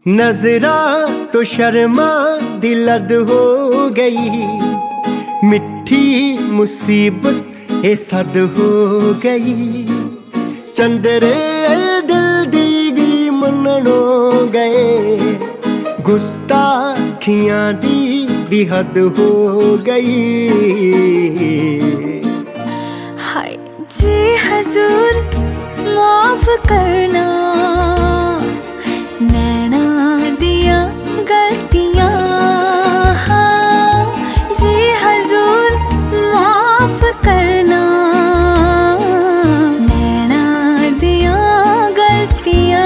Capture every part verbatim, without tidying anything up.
नजरा तो शर्मा दिलद हो गई, मिठी मुसीबत ए सद हो गई। चंदरे दिल दी भी मननो गए, गुस्ताखियां दी भी हद हो गई। हाय जी हजूर माफ करना, नैना दिया गलतियां। हाँ जी हजूर माफ करना, नैना दिया गलतियां।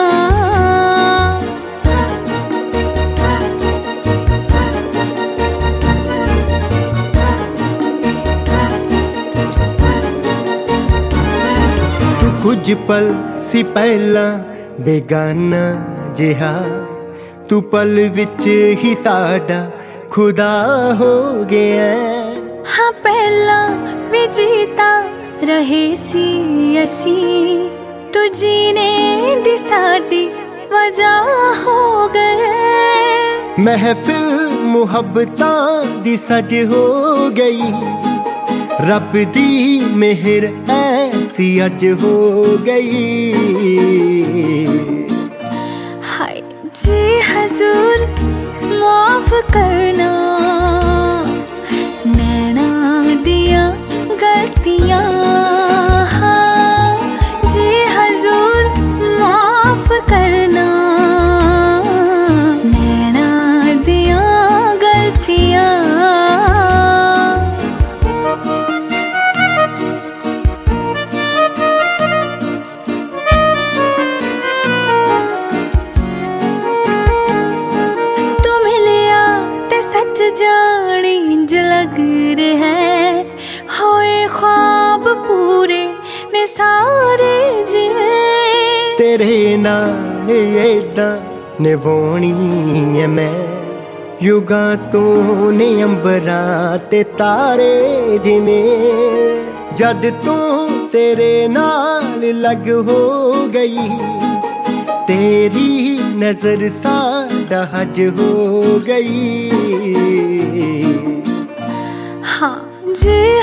तू कुछ पल सी पहला बेगाना जिहा, तू पल विच ही साडा खुदा हो गया। हाँ पहला भी जीता रहे सी असी, तू जीने दी साडी वजह हो गए। महफिल मुहब्बतां दी सज हो गई, रब दी मेहर ऐसी अज हो गई। हाय जी हजूर माफ करना, नैना दिया गलतियां। हाँ जी हजूर माफ करना, नैना दिया गलतियां। सच जानी इंज लग रहा है, होए ख्वाब पूरे ने सारे जिवें। तेरे नाल ऐदां निभाउणी ऐ मैं, युगां तो ने अंबरां ते तारे जिवें। जद तू तेरे नाल लग हो गई, तेरी नजर साडा हज हो गई। हाँ जी